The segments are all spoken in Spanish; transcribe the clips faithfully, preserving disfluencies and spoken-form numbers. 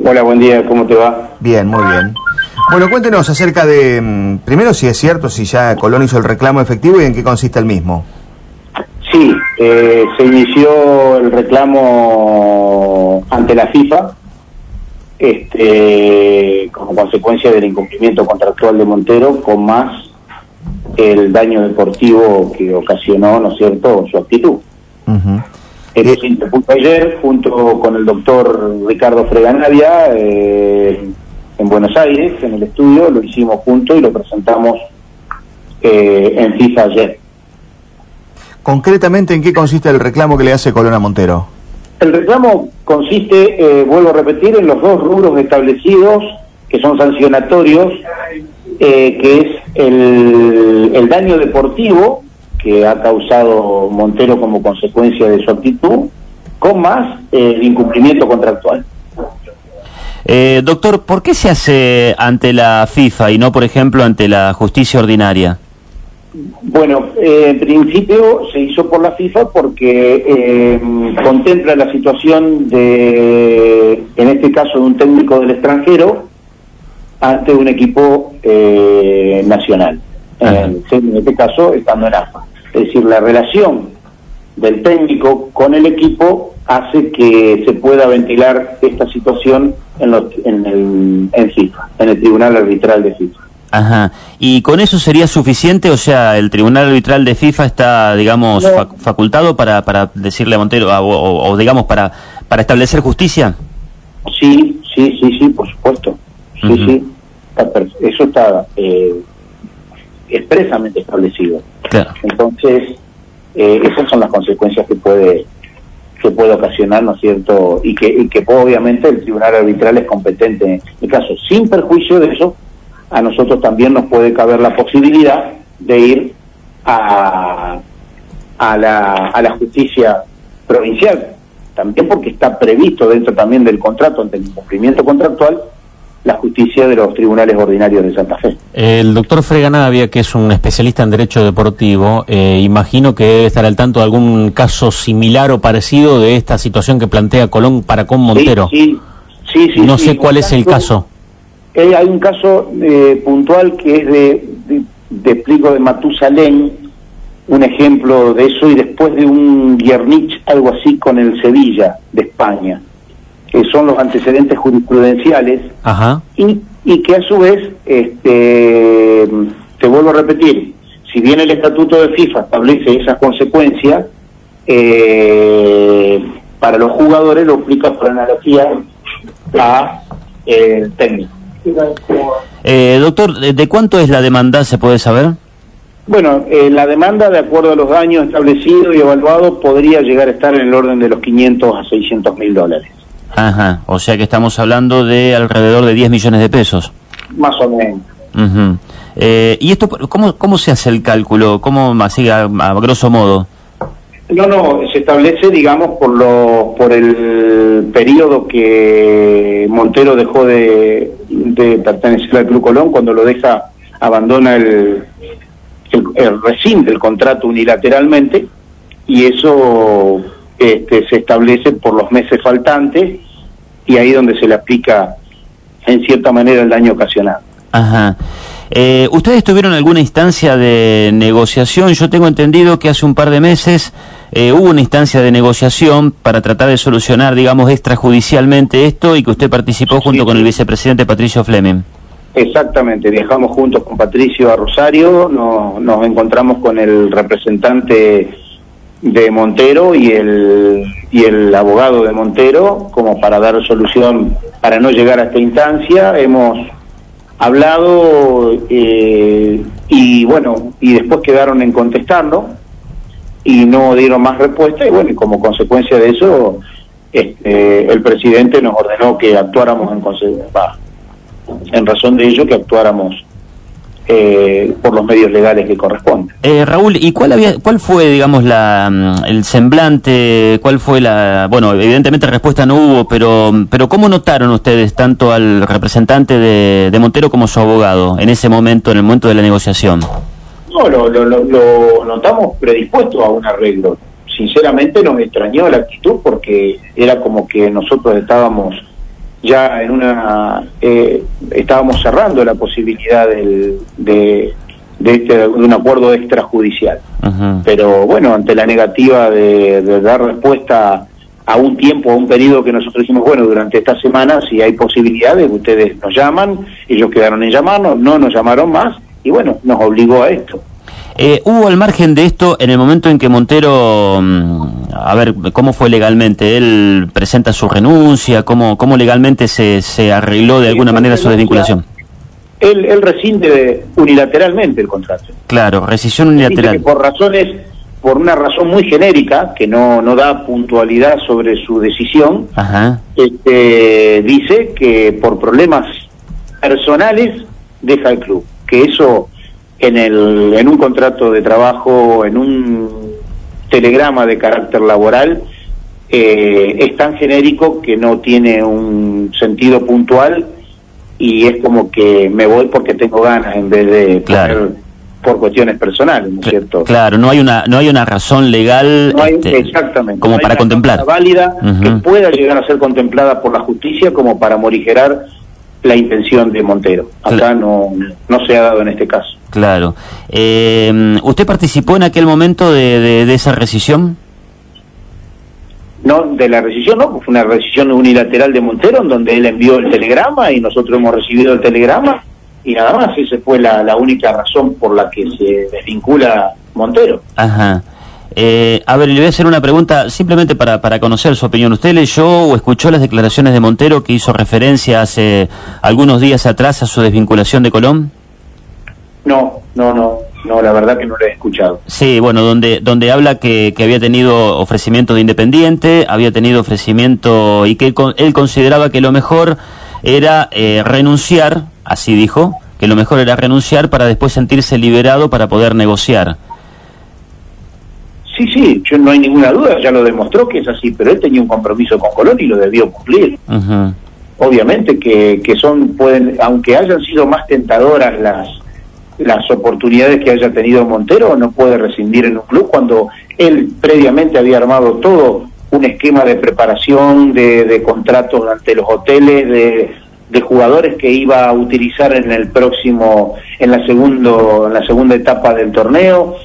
Hola, buen día, ¿cómo te va? Bien, muy bien. Bueno, cuéntenos acerca de, primero si es cierto, si ya Colón hizo el reclamo efectivo y en qué consiste el mismo. Sí, eh, se inició el reclamo ante la FIFA, este, como consecuencia del incumplimiento contractual de Montero, con más el daño deportivo que ocasionó, ¿no es cierto?, su actitud. Uh-huh. Esto se interpuso ayer junto con el doctor Ricardo Freganavia eh, en Buenos Aires, en el estudio, lo hicimos juntos y lo presentamos eh, en FIFA ayer. Concretamente, ¿en qué consiste el reclamo que le hace Colón a Montero? El reclamo consiste, eh, vuelvo a repetir, en los dos rubros establecidos, que son sancionatorios, eh, que es el, el daño deportivo que ha causado Montero como consecuencia de su actitud, con más eh, el incumplimiento contractual. Eh, doctor, ¿por qué se hace ante la FIFA y no, por ejemplo, ante la justicia ordinaria? Bueno, eh, en principio se hizo por la FIFA porque eh, contempla la situación de, en este caso, de un técnico del extranjero ante un equipo eh, nacional. En, en este caso, estando en A F A. Es decir, la relación del técnico con el equipo hace que se pueda ventilar esta situación en, los, en, el, en FIFA, en el Tribunal Arbitral de FIFA. Ajá. ¿Y con eso sería suficiente? O sea, ¿el Tribunal Arbitral de FIFA está, digamos, no. fac facultado para, para decirle a Montero, o, o, o digamos, para, para establecer justicia? Sí, sí, sí, sí, por supuesto. Sí, uh-huh. sí. Eso está eh, expresamente establecido. Claro. Entonces, eh, esas son las consecuencias que puede que puede ocasionar, ¿no es cierto? Y que, y que obviamente el Tribunal Arbitral es competente en el caso. Sin perjuicio de eso, a nosotros también nos puede caber la posibilidad de ir a, a, la, a la justicia provincial, también porque está previsto dentro también del contrato, ante el incumplimiento contractual, la justicia de los tribunales ordinarios de Santa Fe. El doctor Freganavia, que es un especialista en derecho deportivo, eh, imagino que debe estar al tanto de algún caso similar o parecido de esta situación que plantea Colón para con Montero. Sí, sí, sí. sí no sí, sé cuál es caso, el caso. Eh, hay un caso eh, puntual que es de, de, de explico, de Matusalén, un ejemplo de eso, y después de un Guiernich, algo así, con el Sevilla de España, que son los antecedentes jurisprudenciales. Ajá. Y, y que a su vez, este, te vuelvo a repetir, si bien el estatuto de FIFA establece esas consecuencias, eh, para los jugadores lo aplica por analogía a eh, el técnico. Eh, doctor, ¿de cuánto es la demanda, se puede saber? Bueno, eh, la demanda, de acuerdo a los daños establecidos y evaluados, podría llegar a estar en el orden de los quinientos a seiscientos mil dólares. Ajá, o sea que estamos hablando de alrededor de diez millones de pesos. Más o menos. Uh-huh. eh, ¿Y esto, cómo, cómo se hace el cálculo? ¿Cómo, así a, a grosso modo? No, no, se establece, digamos, por lo, por el periodo que Montero dejó de, de pertenecer al Club Colón, cuando lo deja, abandona el, el, el rescinde el contrato unilateralmente, y eso este, se establece por los meses faltantes, y ahí donde se le aplica, en cierta manera, el daño ocasionado. Ajá. Eh, ¿Ustedes tuvieron alguna instancia de negociación? Yo tengo entendido que hace un par de meses eh, hubo una instancia de negociación para tratar de solucionar, digamos, extrajudicialmente esto, y que usted participó junto sí, con sí. el vicepresidente Patricio Fleming. Exactamente, viajamos juntos con Patricio a Rosario, nos, nos encontramos con el representante de Montero y el, y el abogado de Montero, como para dar solución, para no llegar a esta instancia. Hemos hablado eh, y bueno, y después quedaron en contestarlo y no dieron más respuesta, y bueno, y como consecuencia de eso este, el presidente nos ordenó que actuáramos en, bah, en razón de ello, que actuáramos eh, por los medios legales que corresponden. Eh, Raúl, ¿y cuál había, cuál fue, digamos, la el semblante, cuál fue la, bueno, evidentemente respuesta no hubo, pero pero cómo notaron ustedes tanto al representante de, de Montero como su abogado en ese momento, en el momento de la negociación? No, lo, lo, lo, lo notamos predispuesto a un arreglo. Sinceramente nos extrañó la actitud, porque era como que nosotros estábamos ya en una eh, estábamos cerrando la posibilidad del, de, de, este, de un acuerdo extrajudicial. Uh-huh. Pero bueno, ante la negativa de, de dar respuesta a un tiempo, a un periodo que nosotros dijimos, bueno, durante esta semana, si hay posibilidades, ustedes nos llaman, ellos quedaron en llamarnos, no nos llamaron más, y bueno, nos obligó a esto. Eh, ¿Hubo al margen de esto, en el momento en que Montero, a ver, cómo fue legalmente? ¿Él presenta su renuncia? ¿Cómo, cómo legalmente se, se arregló de alguna manera su desvinculación? Él, él rescinde unilateralmente el contrato. Claro, rescisión unilateral. Por razones... por una razón muy genérica, que no, no da puntualidad sobre su decisión. Ajá. Este, dice que por problemas personales deja el club, que eso en, el, en un contrato de trabajo, en un telegrama de carácter laboral, eh, es tan genérico que no tiene un sentido puntual y es como que me voy porque tengo ganas en vez de... Claro. Poner, por cuestiones personales, ¿no es cierto? Claro, no hay una no hay una razón legal no hay, este, exactamente, como no hay para una contemplar. Válida uh-huh. que pueda llegar a ser contemplada por la justicia como para morigerar la intención de Montero. Acá claro. no no se ha dado en este caso. Claro. Eh, ¿Usted participó en aquel momento de, de, de esa rescisión? No, de la rescisión no, fue una rescisión unilateral de Montero en donde él envió el telegrama y nosotros hemos recibido el telegrama. Y nada más, esa fue la, la única razón por la que se desvincula Montero. Ajá. Eh, a ver, le voy a hacer una pregunta simplemente para, para conocer su opinión. ¿Usted leyó o escuchó las declaraciones de Montero que hizo referencia hace algunos días atrás a su desvinculación de Colón? No, no, no, no, la verdad que no lo he escuchado. Sí, bueno, donde donde habla que, que había tenido ofrecimiento de Independiente, había tenido ofrecimiento y que él, él consideraba que lo mejor era eh, renunciar, así dijo, que lo mejor era renunciar para después sentirse liberado para poder negociar. Sí, sí, yo no hay ninguna duda, ya lo demostró que es así, pero él tenía un compromiso con Colón y lo debió cumplir. Uh-huh. Obviamente que, que son, pueden, aunque hayan sido más tentadoras las las oportunidades que haya tenido Montero, no puede rescindir en un club cuando él previamente había armado todo un esquema de preparación, de, de contratos ante los hoteles, de, de jugadores que iba a utilizar en el próximo, en la segundo, en la segunda etapa del torneo.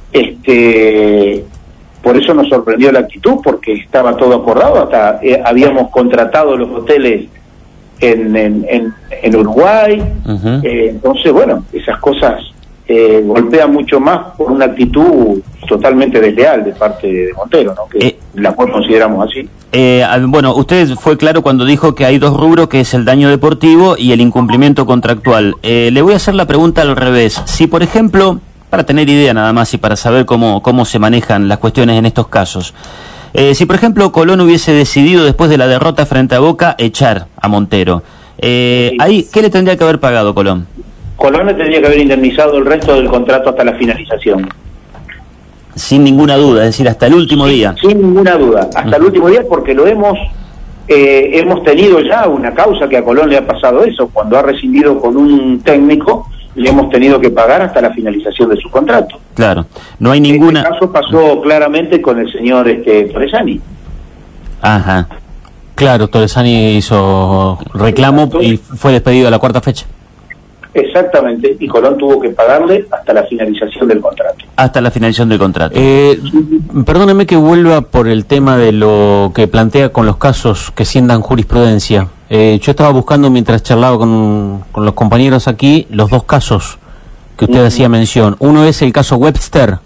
Este, por eso nos sorprendió la actitud, porque estaba todo acordado, hasta eh, habíamos contratado los hoteles en, en, en, en Uruguay. Uh-huh. eh, entonces, bueno, esas cosas eh, golpean mucho más por una actitud totalmente desleal de parte de Montero, ¿no? Que eh, la cual consideramos así. Eh, bueno, usted fue claro cuando dijo que hay dos rubros, que es el daño deportivo y el incumplimiento contractual. Eh, le voy a hacer la pregunta al revés. Si, por ejemplo, para tener idea nada más y para saber cómo, cómo se manejan las cuestiones en estos casos, eh, si, por ejemplo, Colón hubiese decidido después de la derrota frente a Boca echar a Montero, eh, sí. ahí, ¿qué le tendría que haber pagado Colón? Colón le tendría que haber indemnizado el resto del contrato hasta la finalización. Sin ninguna duda, es decir, hasta el último sin, día. Sin ninguna duda, hasta uh-huh. el último día, porque lo hemos eh, hemos tenido ya una causa que a Colón le ha pasado eso. Cuando ha rescindido con un técnico, le hemos tenido que pagar hasta la finalización de su contrato. Claro, no hay ninguna... Este caso pasó claramente con el señor este, Torresani. Ajá. Claro, Torresani hizo reclamo y fue despedido a la cuarta fecha. Exactamente, y Colón tuvo que pagarle hasta la finalización del contrato. Hasta la finalización del contrato. Eh, perdóneme que vuelva por el tema de lo que plantea con los casos que sientan jurisprudencia. Eh, yo estaba buscando mientras charlaba con, con los compañeros aquí los dos casos que usted uh-huh. hacía mención. Uno es el caso Webster.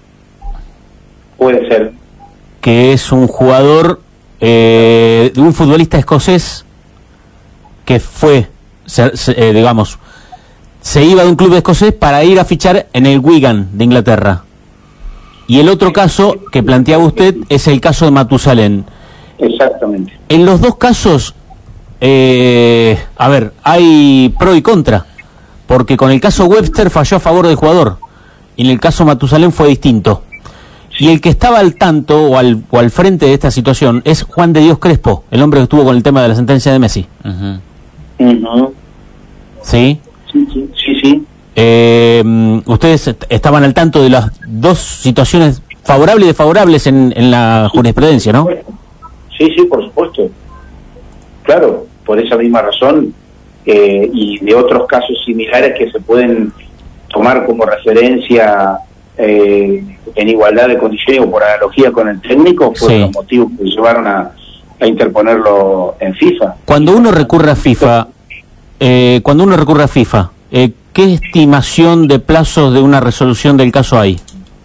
Puede ser. Que es un jugador, eh, de un futbolista escocés que fue, se, se, eh, digamos... se iba de un club escocés para ir a fichar en el Wigan de Inglaterra. Y el otro caso que planteaba usted es el caso de Matusalén. Exactamente. En los dos casos, eh, a ver, hay pro y contra, porque con el caso Webster falló a favor del jugador, y en el caso Matusalén fue distinto. Y el que estaba al tanto o al, o al frente de esta situación es Juan de Dios Crespo, el hombre que estuvo con el tema de la sentencia de Messi. Uh-huh. Uh-huh. ¿Sí? Sí, sí, sí, sí. Eh, ¿Ustedes estaban al tanto de las dos situaciones favorables y desfavorables en, en la jurisprudencia, no? Sí, sí, por supuesto. Claro, por esa misma razón, eh, y de otros casos similares que se pueden tomar como referencia eh, en igualdad de condiciones o por analogía con el técnico, fueron sí. los motivos que llevaron a, a interponerlo en FIFA. Cuando uno recurre a FIFA, eh, cuando uno recurre a FIFA, eh, ¿qué estimación de plazos de una resolución del caso hay?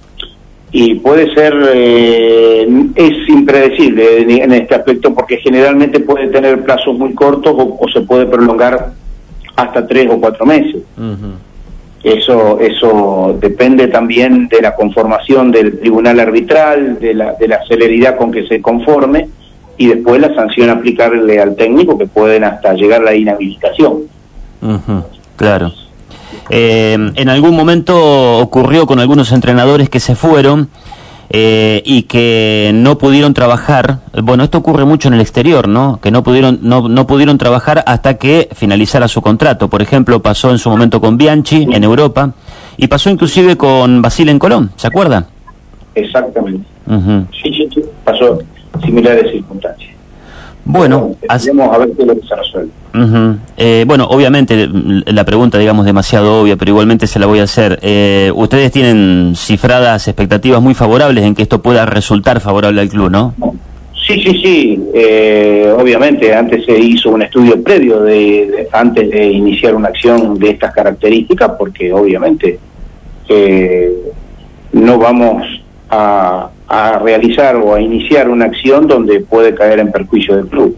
Y puede ser, eh, es impredecible en este aspecto, porque generalmente puede tener plazos muy cortos o, o se puede prolongar hasta tres o cuatro meses. Uh-huh. Eso eso depende también de la conformación del tribunal arbitral, de la, de la celeridad con que se conforme, y después la sanción aplicarle al técnico, que pueden hasta llegar a la inhabilitación. Uh-huh. Claro. Eh, en algún momento ocurrió con algunos entrenadores que se fueron eh, y que no pudieron trabajar. Bueno, esto ocurre mucho en el exterior, ¿no? Que no pudieron no, no pudieron trabajar hasta que finalizara su contrato. Por ejemplo, pasó en su momento con Bianchi en Europa y pasó inclusive con Basile en Colón, ¿se acuerdan? Exactamente. Uh-huh. Sí, sí, sí, pasó similares circunstancias. Bueno, vamos a ver qué es lo que se resuelve. Uh-huh. eh, bueno, obviamente la pregunta, digamos, demasiado obvia, pero igualmente se la voy a hacer. Eh, ustedes tienen cifradas expectativas muy favorables en que esto pueda resultar favorable al club, ¿no? Sí, sí, sí. Eh, obviamente, antes se hizo un estudio previo de, de antes de iniciar una acción de estas características, porque obviamente eh, no vamos a a realizar o a iniciar una acción donde puede caer en perjuicio del club.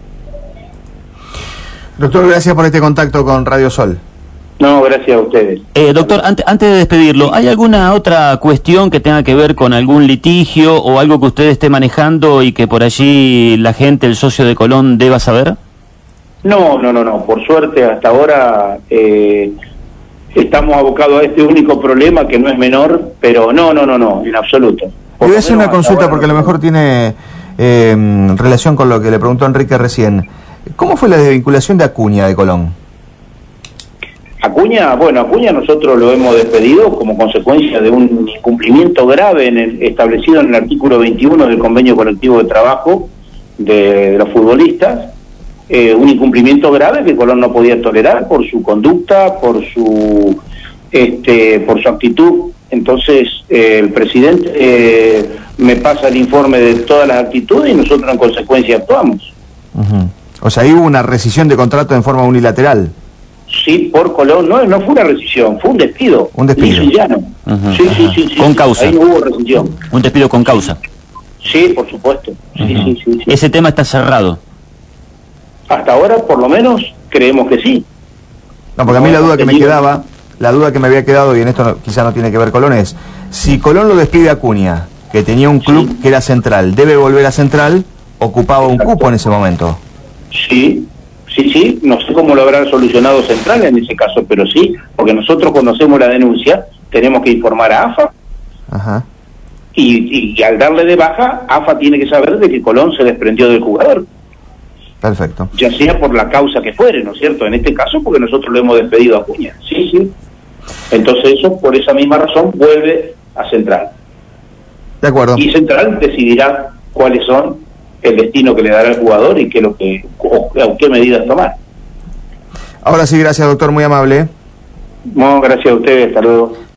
Doctor, gracias por este contacto con Radio Sol. No, gracias a ustedes. Eh, doctor, antes, antes de despedirlo, ¿hay alguna otra cuestión que tenga que ver con algún litigio o algo que usted esté manejando y que por allí la gente, el socio de Colón, deba saber? No, no, no, no. Por suerte, hasta ahora eh, estamos abocados a este único problema, que no es menor, pero no, no, no, no, en absoluto. Le voy a hacer una consulta porque a lo mejor tiene eh, relación con lo que le preguntó Enrique recién. ¿Cómo fue la desvinculación de Acuña de Colón? Acuña, bueno, Acuña nosotros lo hemos despedido como consecuencia de un incumplimiento grave en el, establecido en el artículo veintiuno del convenio colectivo de trabajo de, de los futbolistas, eh, un incumplimiento grave que Colón no podía tolerar por su conducta, por su, este, por su actitud. Entonces, eh, el presidente eh, me pasa el informe de todas las actitudes y nosotros en consecuencia actuamos. Uh-huh. O sea, ahí hubo una rescisión de contrato en forma unilateral. Sí, por Colón. No, no fue una rescisión, fue un despido. Un despido. Uh-huh. Sí, sí, sí, sí. Con sí, causa. Ahí no hubo rescisión. Un despido con causa. Sí, por supuesto. Sí, uh-huh. sí, sí, sí. Ese tema está cerrado. Hasta ahora, por lo menos, creemos que sí. No, porque a mí la duda que me quedaba... La duda que me había quedado, y en esto no, quizá no tiene que ver Colón, es si Colón lo despide a Acuña, que tenía un club sí. que era Central, ¿debe volver a Central? ¿Ocupaba un cupo en ese momento? Sí, sí, sí, no sé cómo lo habrán solucionado Central en ese caso, pero sí, porque nosotros conocemos la denuncia, tenemos que informar a AFA. Ajá. Y, y, y al darle de baja, AFA tiene que saber de que Colón se desprendió del jugador. Perfecto. Ya sea por la causa que fuere, ¿no es cierto? En este caso, porque nosotros lo hemos despedido a Acuña. Sí, sí. Entonces eso, por esa misma razón, vuelve a Central. De acuerdo. Y Central decidirá cuáles son el destino que le dará al jugador y qué lo que o, o qué medidas tomar. Ahora sí, gracias, doctor, muy amable. No, gracias a ustedes, hasta luego.